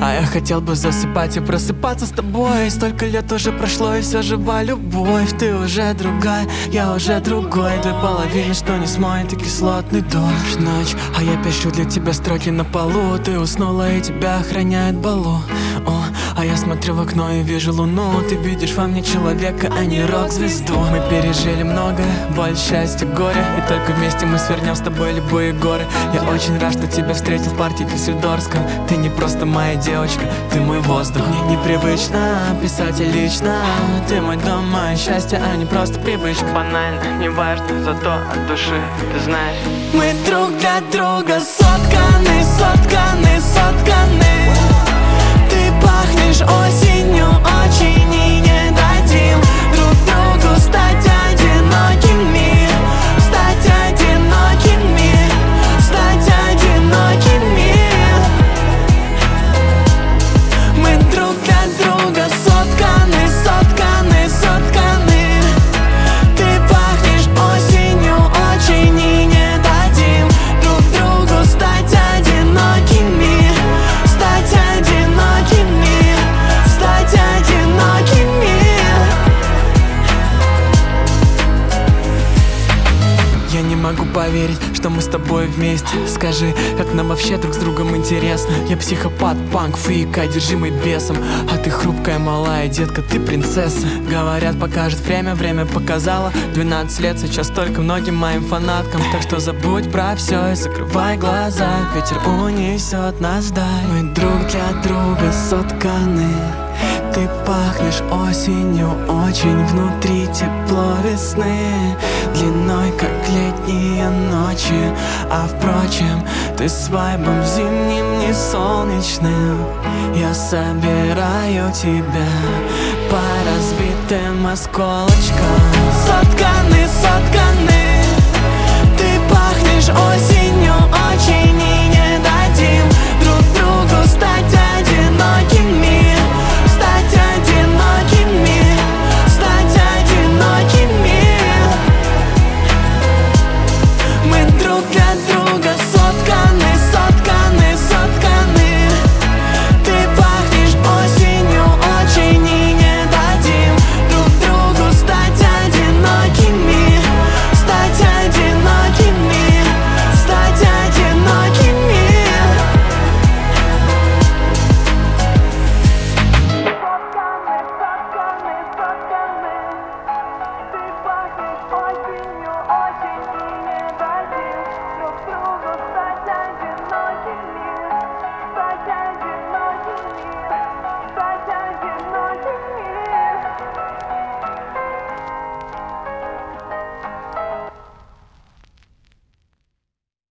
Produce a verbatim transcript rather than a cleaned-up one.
А я хотел бы засыпать и просыпаться с тобой. Столько лет уже прошло, и все жива любовь. Ты уже другая, я уже другой. Две половины, что не смоет, и кислотный дождь. Ночь, а я пишу для тебя строки на полу. Ты уснула, и тебя охраняет Балу. О, а я смотрю в окно и вижу луну. Ты видишь во мне человека, а не рок-звезду. Мы пережили многое, боль, счастье, горе. И только вместе мы свернем с тобой любые горы. Я очень рад, что тебя встретил в парке Дюссельдорфском. Ты не просто моя девочка, ты мой воздух. Мне непривычно писать лично. Ты мой дом, мое счастье, а не просто привычка. Банально, не важно, зато от души, ты знаешь. Мы друг для друга сотканы, сотканы, сотканы. Ты пахнешь осенью очень, и не дадим друг другу стать одинокими. Стать одинокими, стать одинокими. Мы друг для друга сотканы, сотканы, сотканы. Ты пахнешь осенью очень, и не дадим друг другу стать одинокими. Стать одинокими, стать одинокими. Я не могу поверить, что мы с тобой вместе. Скажи, как нам вообще друг с другом интересно. Я психопат, панк, фрик, одержимый бесом. А ты хрупкая, малая детка, ты принцесса. Говорят, покажет время, время показало. Двенадцать лет сейчас только многим моим фанаткам. Так что забудь про все и закрывай глаза. Ветер унесет нас вдаль. Мы друг для друга сотканы. Ты пахнешь осенью очень, внутри тепло весны, длиной как летние ночи. А впрочем, ты с вайбом зимним, не солнечным. Я собираю тебя по разбитым осколочкам. Сотканы, сотканы. Ты пахнешь осенью.